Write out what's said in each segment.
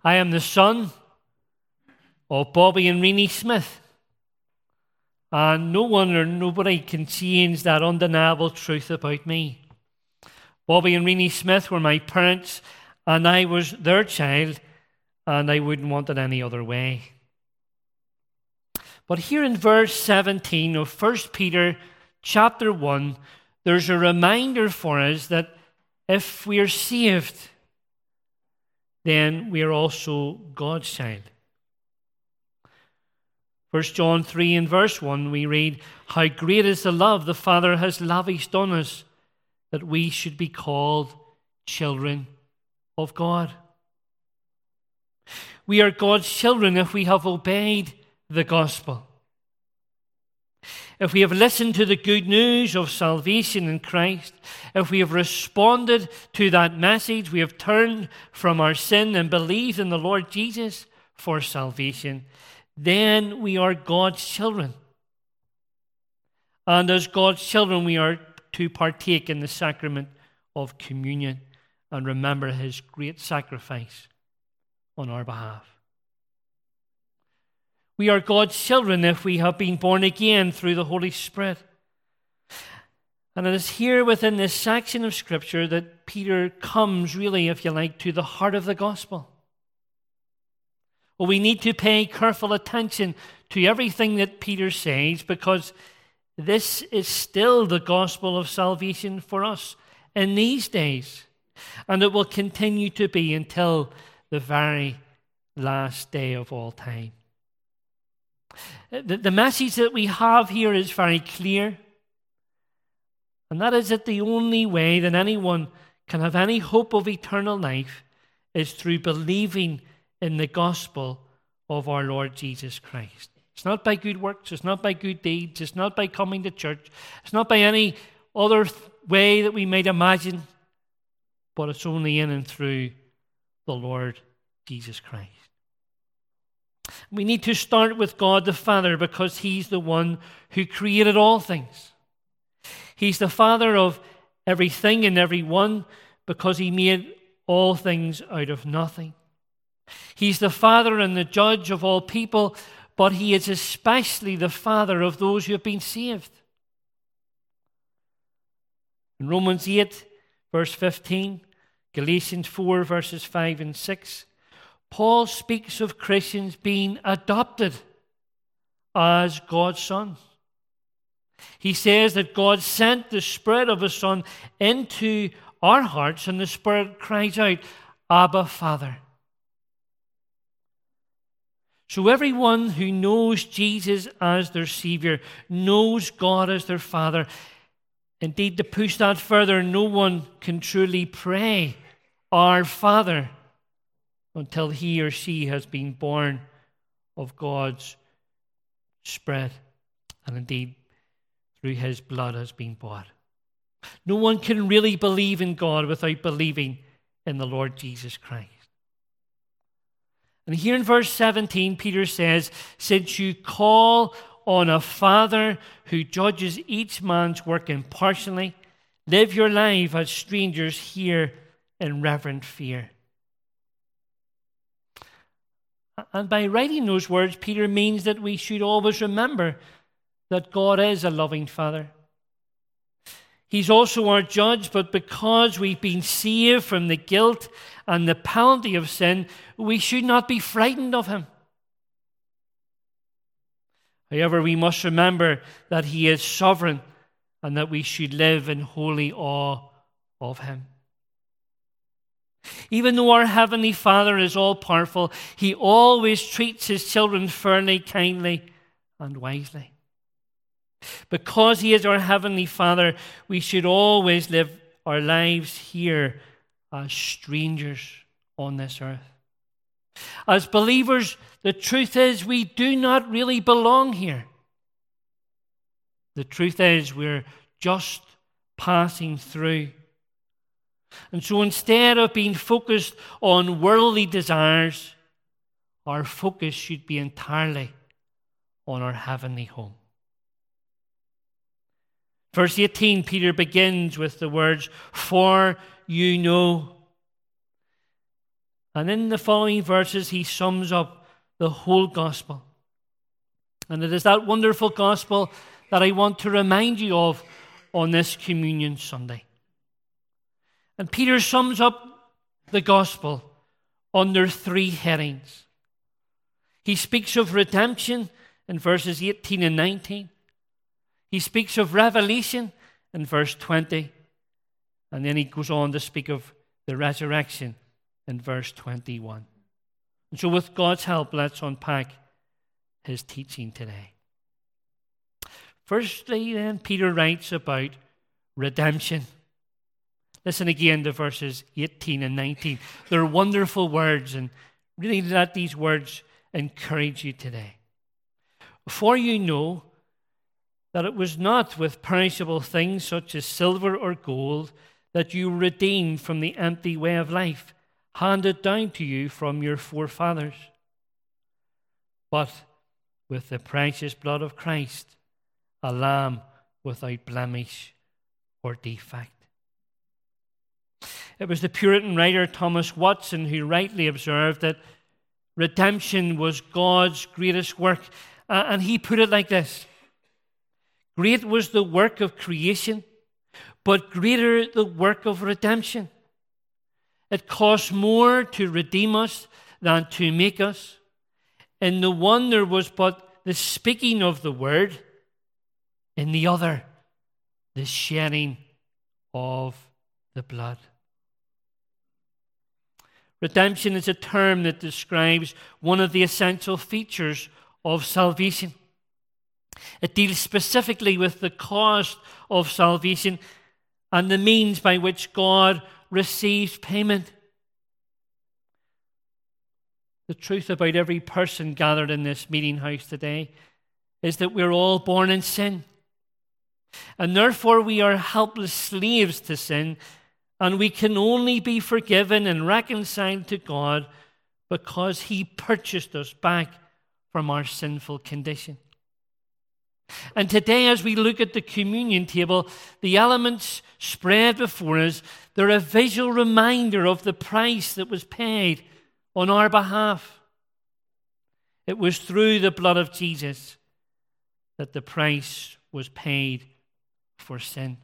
I am the son of Bobby and Renee Smith. And no one or nobody can change that undeniable truth about me. Bobby and Renee Smith were my parents, and I was their child, and I wouldn't want it any other way. But here in verse 17 of 1 Peter chapter 1, there's a reminder for us that if we are saved, then we are also God's child. 1 John 3 and verse 1, we read, "How great is the love the Father has lavished on us, that we should be called children of God." We are God's children if we have obeyed the gospel. If we have listened to the good news of salvation in Christ, if we have responded to that message, we have turned from our sin and believed in the Lord Jesus for salvation, then we are God's children. And as God's children, we are to partake in the sacrament of communion and remember his great sacrifice on our behalf. We are God's children if we have been born again through the Holy Spirit. And it is here within this section of Scripture that Peter comes, really, if you like, to the heart of the gospel. Well, we need to pay careful attention to everything that Peter says, because this is still the gospel of salvation for us in these days. And it will continue to be until the very last day of all time. The message that we have here is very clear. And that is that the only way that anyone can have any hope of eternal life is through believing in the gospel of our Lord Jesus Christ. It's not by good works, it's not by good deeds, it's not by coming to church, it's not by any other way that we might imagine, but it's only in and through the Lord Jesus Christ. We need to start with God the Father because he's the one who created all things. He's the Father of everything and everyone because he made all things out of nothing. He's the Father and the Judge of all people, but he is especially the Father of those who have been saved. In Romans 8, verse 15, Galatians 4, verses 5 and 6, Paul speaks of Christians being adopted as God's sons. He says that God sent the Spirit of His Son into our hearts, and the Spirit cries out, Abba, Father. So everyone who knows Jesus as their Savior knows God as their Father. Indeed, to push that further, no one can truly pray, Our Father, until he or she has been born of God's Spirit, and indeed through his blood has been bought. No one can really believe in God without believing in the Lord Jesus Christ. And here in verse 17, Peter says, since you call on a Father who judges each man's work impartially, live your life as strangers here in reverent fear. And by writing those words, Peter means that we should always remember that God is a loving Father. He's also our judge, but because we've been saved from the guilt and the penalty of sin, we should not be frightened of him. However, we must remember that he is sovereign and that we should live in holy awe of him. Even though our Heavenly Father is all-powerful, he always treats his children fairly, kindly, and wisely. Because he is our Heavenly Father, we should always live our lives here as strangers on this earth. As believers, the truth is we do not really belong here. The truth is we're just passing through. And so instead of being focused on worldly desires, our focus should be entirely on our heavenly home. Verse 18, Peter begins with the words, for you know. And in the following verses, he sums up the whole gospel. And it is that wonderful gospel that I want to remind you of on this Communion Sunday. And Peter sums up the gospel under three headings. He speaks of redemption in verses 18 and 19. He speaks of revelation in verse 20. And then he goes on to speak of the resurrection in verse 21. And so with God's help, let's unpack his teaching today. Firstly, then, Peter writes about redemption. Listen again to verses 18 and 19. They're wonderful words, and really let these words encourage you today. For you know that it was not with perishable things such as silver or gold that you were redeemed from the empty way of life handed down to you from your forefathers, but with the precious blood of Christ, a lamb without blemish or defect. It was the Puritan writer Thomas Watson who rightly observed that redemption was God's greatest work. And he put it like this: great was the work of creation, but greater the work of redemption. It cost more to redeem us than to make us. In the one there was but the speaking of the word, in the other the shedding of the blood. Redemption is a term that describes one of the essential features of salvation. It deals specifically with the cost of salvation and the means by which God receives payment. The truth about every person gathered in this meeting house today is that we're all born in sin. And therefore we are helpless slaves to sin, and we can only be forgiven and reconciled to God because he purchased us back from our sinful condition. And today, as we look at the communion table, the elements spread before us, they're a visual reminder of the price that was paid on our behalf. It was through the blood of Jesus that the price was paid for sin.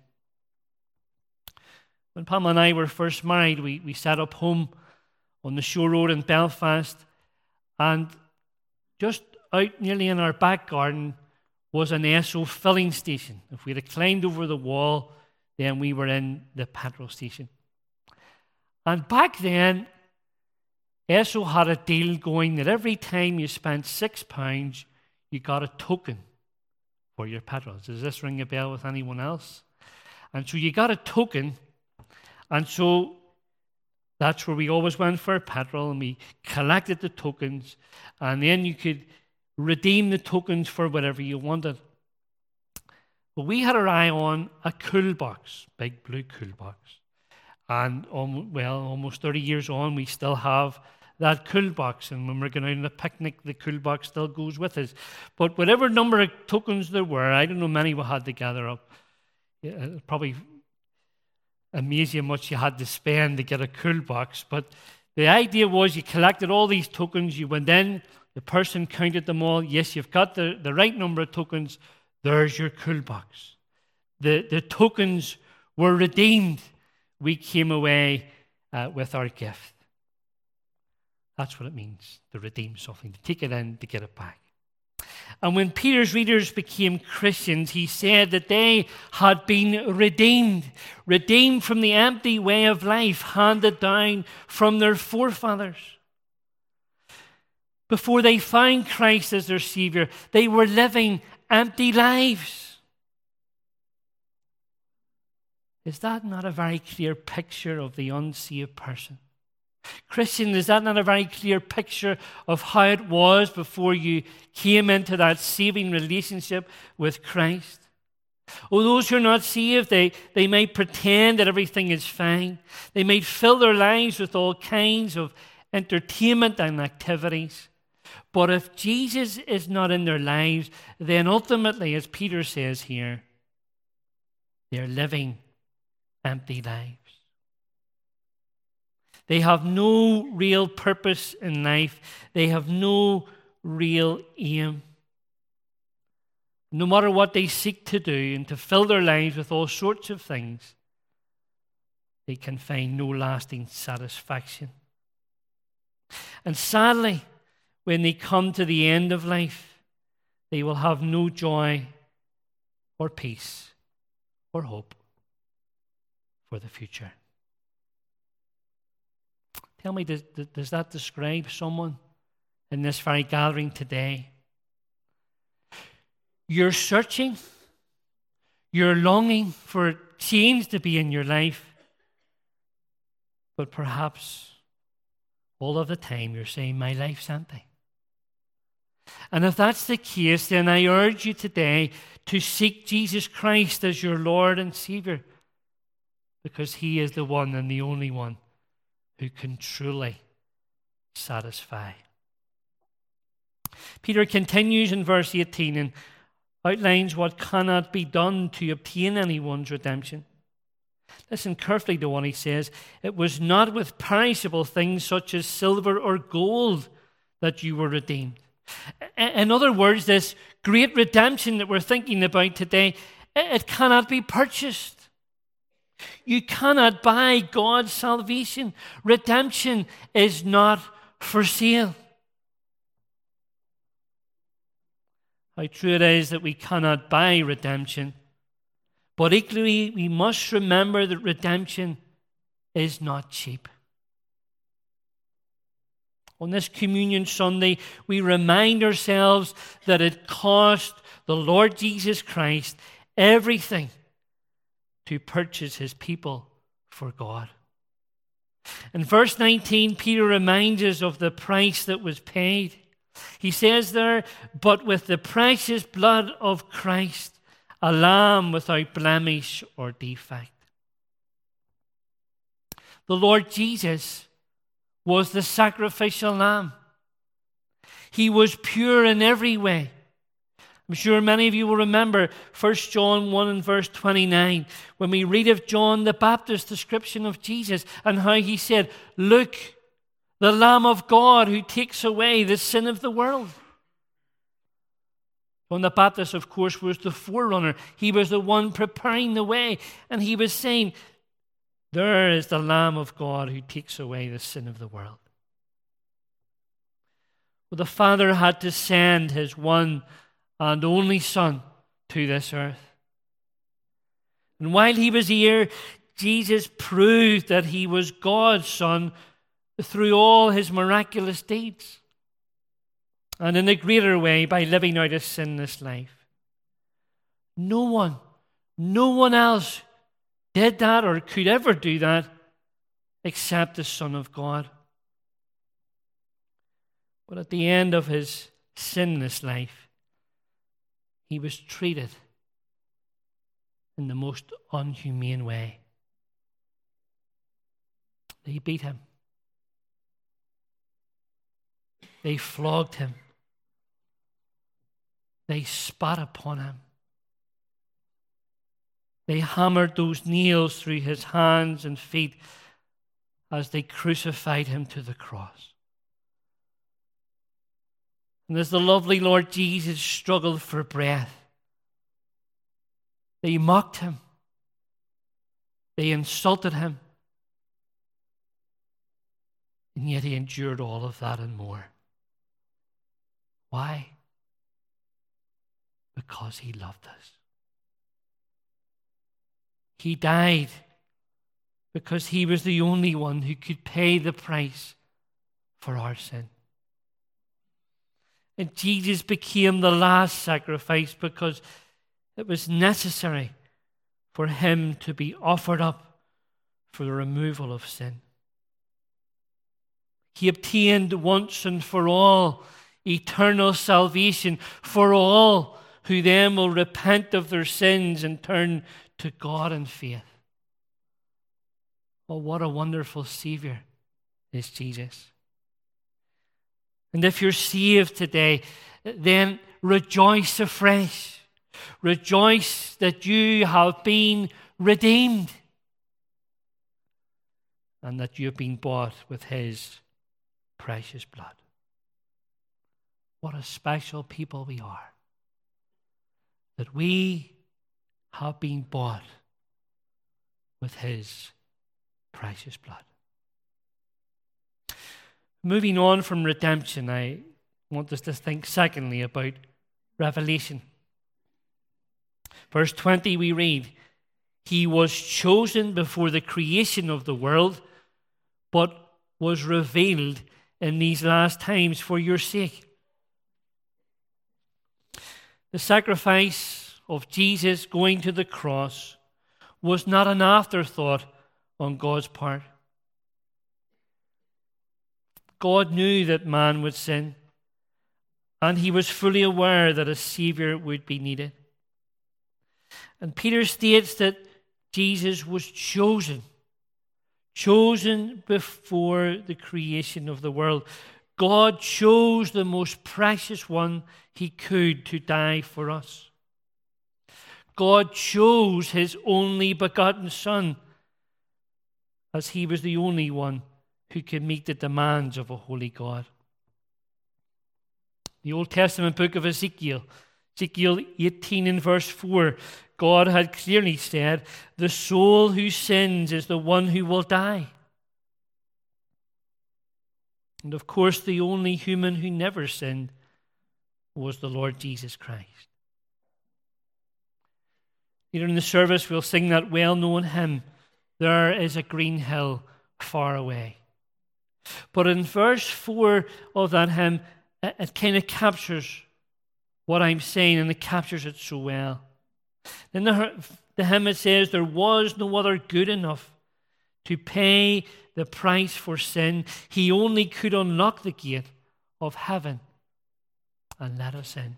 When Pamela and I were first married, we set up home on the Shore Road in Belfast, and just out nearly in our back garden was an Esso filling station. If we had climbed over the wall, then we were in the petrol station. And back then, Esso had a deal going that every time you spent £6, you got a token for your petrol. Does this ring a bell with anyone else? And so you got a token, and so that's where we always went for petrol, and we collected the tokens, and then you could redeem the tokens for whatever you wanted. But we had our eye on a cool box, big blue cool box. And almost 30 years on, we still have that cool box. And when we're going out on a picnic, the cool box still goes with us. But whatever number of tokens there were, I don't know many we had to gather up. It probably amazed you how much you had to spend to get a cool box. But the idea was you collected all these tokens, you went in, the person counted them all. Yes, you've got the right number of tokens. There's your cool box. The tokens were redeemed. We came away with our gift. That's what it means, to redeem something, to take it in, to get it back. And when Peter's readers became Christians, he said that they had been redeemed from the empty way of life handed down from their forefathers. Before they found Christ as their Savior, they were living empty lives. Is that not a very clear picture of the unsaved person? Christian, is that not a very clear picture of how it was before you came into that saving relationship with Christ? Oh, those who are not saved, they might pretend that everything is fine. They might fill their lives with all kinds of entertainment and activities. But if Jesus is not in their lives, then ultimately, as Peter says here, they're living empty lives. They have no real purpose in life. They have no real aim. No matter what they seek to do and to fill their lives with all sorts of things, they can find no lasting satisfaction. And sadly, when they come to the end of life, they will have no joy or peace or hope for the future. Tell me, does that describe someone in this very gathering today? You're searching, you're longing for change to be in your life, but perhaps all of the time you're saying, my life's empty. And if that's the case, then I urge you today to seek Jesus Christ as your Lord and Savior, because He is the one and the only one who can truly satisfy. Peter continues in verse 18 and outlines what cannot be done to obtain anyone's redemption. Listen carefully to what he says. It was not with perishable things such as silver or gold that you were redeemed. In other words, this great redemption that we're thinking about today, it cannot be purchased. You cannot buy God's salvation. Redemption is not for sale. How true it is that we cannot buy redemption. But equally, we must remember that redemption is not cheap. On this Communion Sunday, we remind ourselves that it cost the Lord Jesus Christ everything to purchase His people for God. In verse 19, Peter reminds us of the price that was paid. He says there, but with the precious blood of Christ, a lamb without blemish or defect. The Lord Jesus was the sacrificial lamb. He was pure in every way. I'm sure many of you will remember 1 John 1 and verse 29, when we read of John the Baptist's description of Jesus and how he said, look, the Lamb of God who takes away the sin of the world. John the Baptist, of course, was the forerunner. He was the one preparing the way. And he was saying, there is the Lamb of God who takes away the sin of the world. Well, the Father had to send His one and only Son to this earth. And while He was here, Jesus proved that He was God's Son through all His miraculous deeds. And in a greater way, by living out a sinless life. No one else did that or could ever do that except the Son of God. But at the end of His sinless life, He was treated in the most unhumane way. They beat Him. They flogged Him. They spat upon Him. They hammered those nails through His hands and feet as they crucified Him to the cross. And as the lovely Lord Jesus struggled for breath, they mocked Him. They insulted Him. And yet He endured all of that and more. Why? Because He loved us. He died because He was the only one who could pay the price for our sin. And Jesus became the last sacrifice because it was necessary for Him to be offered up for the removal of sin. He obtained once and for all eternal salvation for all who then will repent of their sins and turn to God in faith. Oh, what a wonderful Savior is Jesus. And if you're saved today, then rejoice afresh. Rejoice that you have been redeemed. and that you have been bought with his precious blood. What a special people we are, that we have been bought with his precious blood. Moving on from redemption, I want us to think secondly about revelation. Verse 20 we read, "He was chosen before the creation of the world, but was revealed in these last times for your sake." The sacrifice of Jesus going to the cross was not an afterthought on God's part. God knew that man would sin, and he was fully aware that a Savior would be needed. And Peter states that Jesus was chosen before the creation of the world. God chose the most precious one he could to die for us. God chose his only begotten Son, as he was the only one who could meet the demands of a holy God. The Old Testament book of Ezekiel 18 and verse 4, God had clearly said, "The soul who sins is the one who will die." And of course, the only human who never sinned was the Lord Jesus Christ. Later in the service, we'll sing that well-known hymn, "There is a green hill far away." But in verse 4 of that hymn, it kind of captures what I'm saying, and it captures it so well. In the hymn it says, "There was no other good enough to pay the price for sin. He only could unlock the gate of heaven and let us in."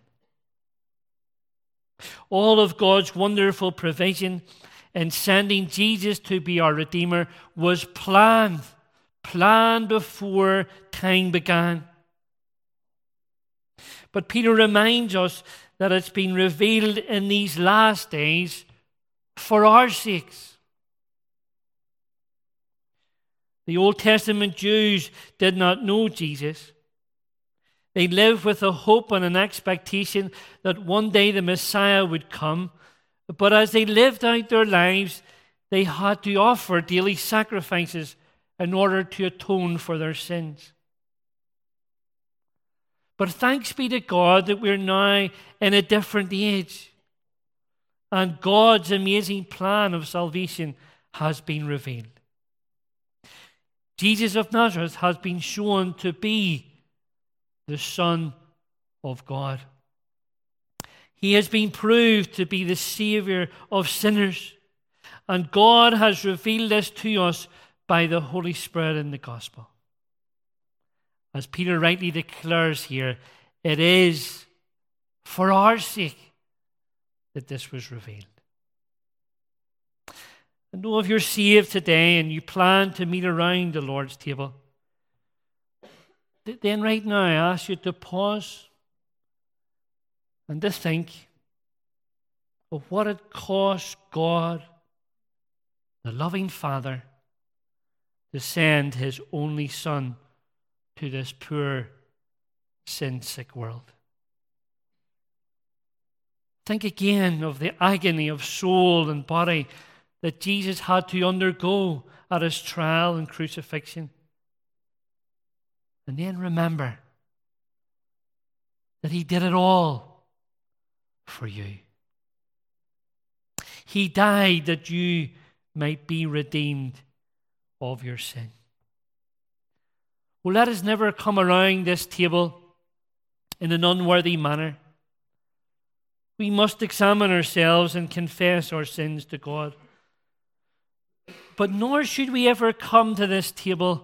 All of God's wonderful provision in sending Jesus to be our Redeemer was planned before time began. But Peter reminds us that it's been revealed in these last days for our sakes. The Old Testament Jews did not know Jesus. They lived with a hope and an expectation that one day the Messiah would come. But as they lived out their lives, they had to offer daily sacrifices in order to atone for their sins. But thanks be to God that we're now in a different age, and God's amazing plan of salvation has been revealed. Jesus of Nazareth has been shown to be the Son of God. He has been proved to be the Savior of sinners, and God has revealed this to us by the Holy Spirit in the gospel. As Peter rightly declares here, it is for our sake that this was revealed. I know if you're saved today and you plan to meet around the Lord's table, then right now I ask you to pause and to think of what it cost God, the loving Father, to send his only Son to this poor, sin-sick world. Think again of the agony of soul and body that Jesus had to undergo at his trial and crucifixion. And then remember that he did it all for you. He died that you might be redeemed of your sin. Well, let us never come around this table in an unworthy manner. We must examine ourselves and confess our sins to God. But nor should we ever come to this table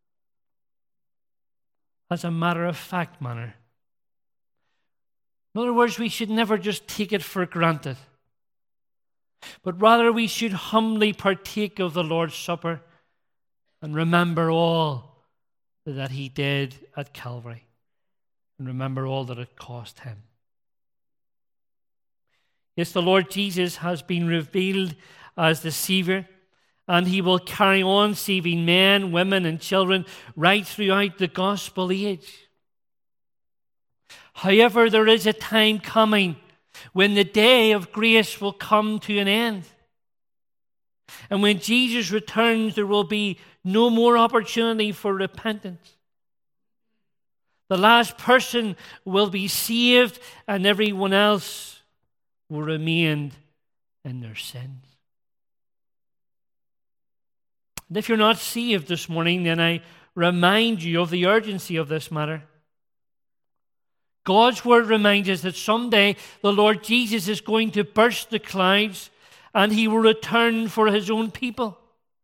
as a matter-of-fact manner. In other words, we should never just take it for granted, but rather we should humbly partake of the Lord's Supper and remember all that he did at Calvary, and remember all that it cost him. Yes, the Lord Jesus has been revealed as the Savior, And he will carry on saving men, women, and children right throughout the gospel age. However, there is a time coming when the day of grace will come to an end. And when Jesus returns, there will be no more opportunity for repentance. The last person will be saved, and everyone else will remain in their sins. And if you're not saved this morning, then I remind you of the urgency of this matter. God's word reminds us that someday the Lord Jesus is going to burst the clouds and he will return for his own people.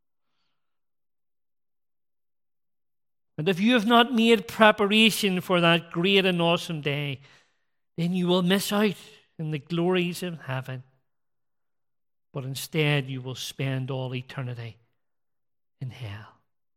And if you have not made preparation for that great and awesome day, then you will miss out in the glories of heaven. But instead, you will spend all eternity in hell.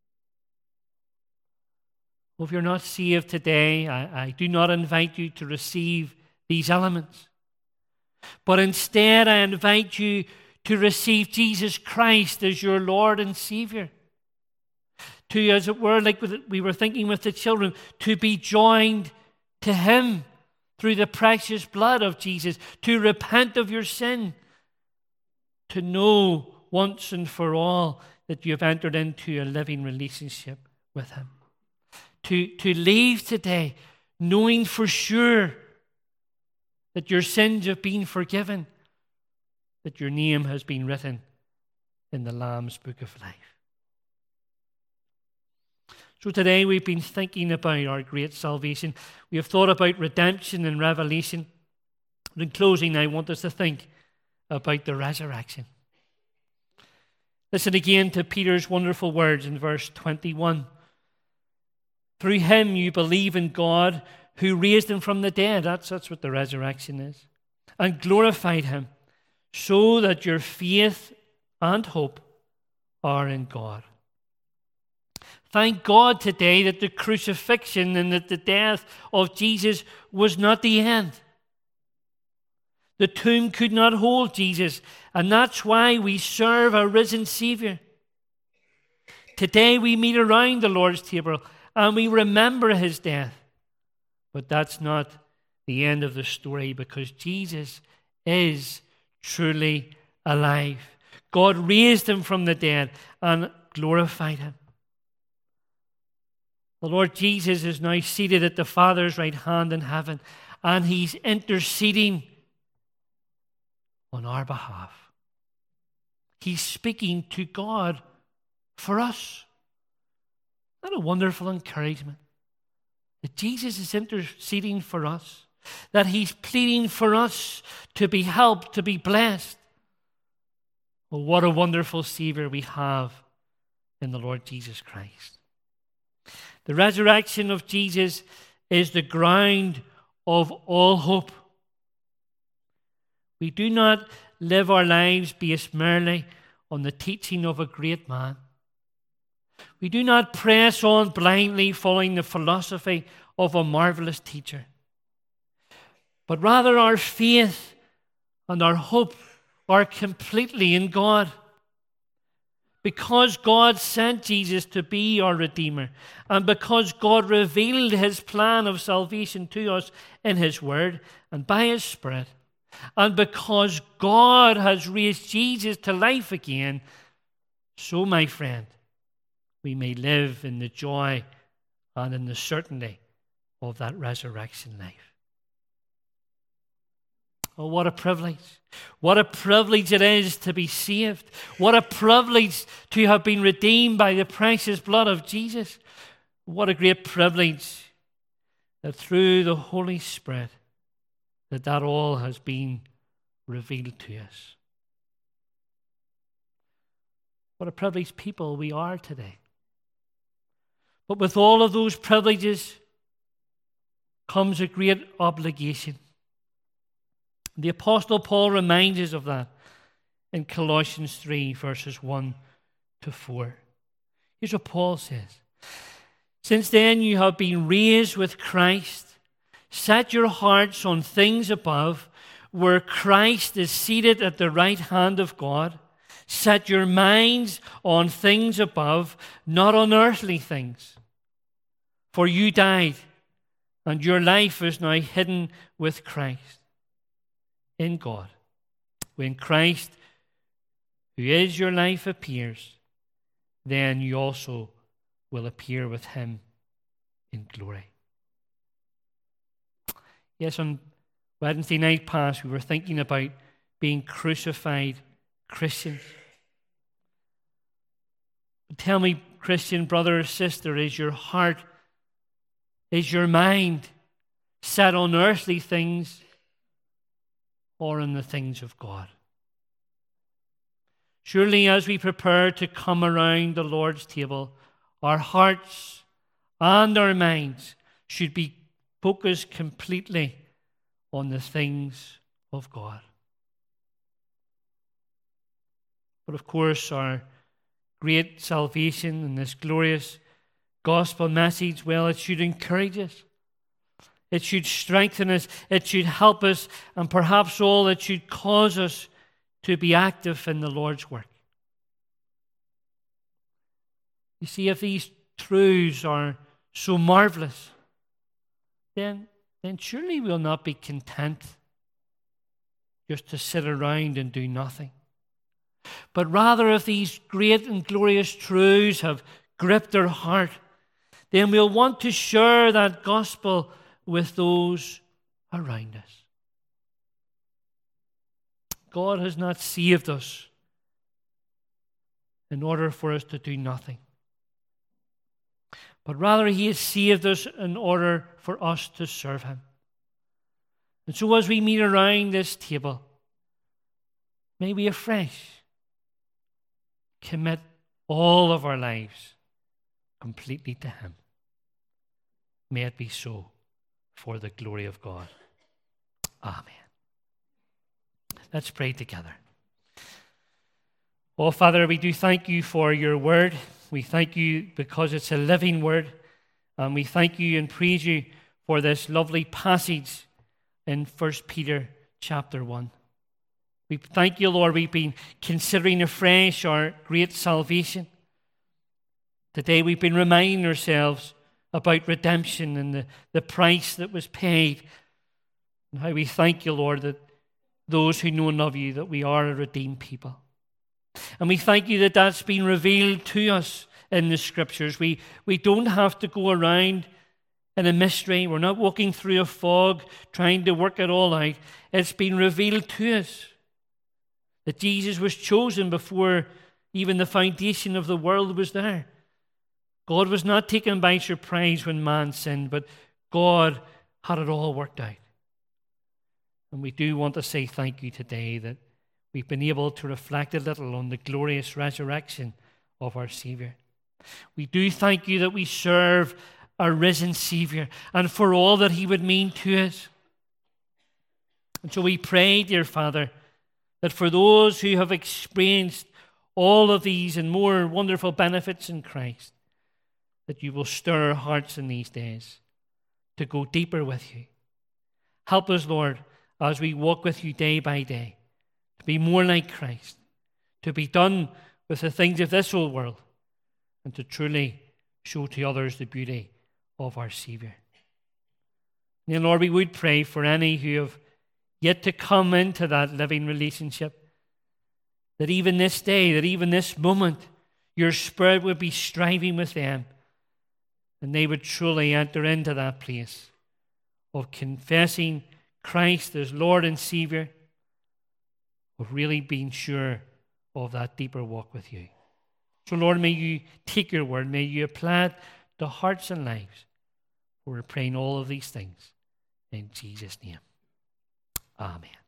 Well, if you're not saved today, I do not invite you to receive these elements. But instead, I invite you to receive Jesus Christ as your Lord and Savior. To, as it were, like we were thinking with the children, to be joined to him through the precious blood of Jesus, to repent of your sin, to know once and for all that you have entered into a living relationship with him. To leave today knowing for sure that your sins have been forgiven, that your name has been written in the Lamb's Book of Life. So today we've been thinking about our great salvation. We have thought about redemption and revelation. And in closing, I want us to think about the resurrection. Listen again to Peter's wonderful words in verse 21. Through him you believe in God who raised him from the dead. That's what the resurrection is. And glorified him, so that your faith and hope are in God. Thank God today that the crucifixion and that the death of Jesus was not the end. The tomb could not hold Jesus, and that's why we serve a risen Savior. Today we meet around the Lord's table and we remember his death. But that's not the end of the story, because Jesus is truly alive. God raised him from the dead and glorified him. The Lord Jesus is now seated at the Father's right hand in heaven, and he's interceding on our behalf. He's speaking to God for us. Isn't that a wonderful encouragement? That Jesus is interceding for us, that he's pleading for us to be helped, to be blessed. Well, what a wonderful Savior we have in the Lord Jesus Christ. The resurrection of Jesus is the ground of all hope. We do not live our lives based merely on the teaching of a great man. We do not press on blindly following the philosophy of a marvelous teacher. But rather our faith and our hope are completely in God. Because God sent Jesus to be our Redeemer, and because God revealed his plan of salvation to us in his Word and by his Spirit, and because God has raised Jesus to life again, so, my friend, we may live in the joy and in the certainty of that resurrection life. Oh, what a privilege. What a privilege it is to be saved. What a privilege to have been redeemed by the precious blood of Jesus. What a great privilege that through the Holy Spirit that all has been revealed to us. What a privileged people we are today. But with all of those privileges comes a great obligation. The Apostle Paul reminds us of that in Colossians 3, verses 1 to 4. Here's what Paul says. Since then you have been raised with Christ. Set your hearts on things above, where Christ is seated at the right hand of God. Set your minds on things above, not on earthly things. For you died, and your life is now hidden with Christ in God. When Christ, who is your life, appears, then you also will appear with him in glory. Yes, on Wednesday night past, we were thinking about being crucified Christians. Tell me, Christian brother or sister, is your heart, is your mind set on earthly things or on the things of God? Surely as we prepare to come around the Lord's table, our hearts and our minds should be focused completely on the things of God. But of course, our great salvation and this glorious gospel message, well, it should encourage us. It should strengthen us. It should help us. And perhaps all, it should cause us to be active in the Lord's work. You see, if these truths are so marvelous, then surely we'll not be content just to sit around and do nothing. But rather, if these great and glorious truths have gripped our heart, then we'll want to share that gospel with those around us. God has not saved us in order for us to do nothing, but rather he has saved us in order for us to serve him. And so as we meet around this table, may we afresh commit all of our lives completely to him. May it be so for the glory of God. Amen. Let's pray together. Oh, Father, we do thank you for your word. We thank you because it's a living word. And we thank you and praise you for this lovely passage in 1 Peter chapter 1. We thank you, Lord, we've been considering afresh our great salvation. Today we've been reminding ourselves about redemption and the price that was paid. And how we thank you, Lord, that those who know and love you, that we are a redeemed people. And we thank you that that's been revealed to us in the Scriptures. We don't have to go around in a mystery. We're not walking through a fog trying to work it all out. It's been revealed to us that Jesus was chosen before even the foundation of the world was there. God was not taken by surprise when man sinned, but God had it all worked out. And we do want to say thank you today that we've been able to reflect a little on the glorious resurrection of our Savior. We do thank you that we serve a risen Savior and for all that he would mean to us. And so we pray, dear Father, that for those who have experienced all of these and more wonderful benefits in Christ, that you will stir our hearts in these days to go deeper with you. Help us, Lord, as we walk with you day by day, to be more like Christ, to be done with the things of this old world, and to truly show to others the beauty of our Savior. And Lord, we would pray for any who have yet to come into that living relationship, that even this day, that even this moment, your Spirit would be striving with them, and they would truly enter into that place of confessing Christ as Lord and Savior, of really being sure of that deeper walk with you. So, Lord, may you take your word, may you apply it to hearts and lives. We're praying all of these things in Jesus' name. Amen.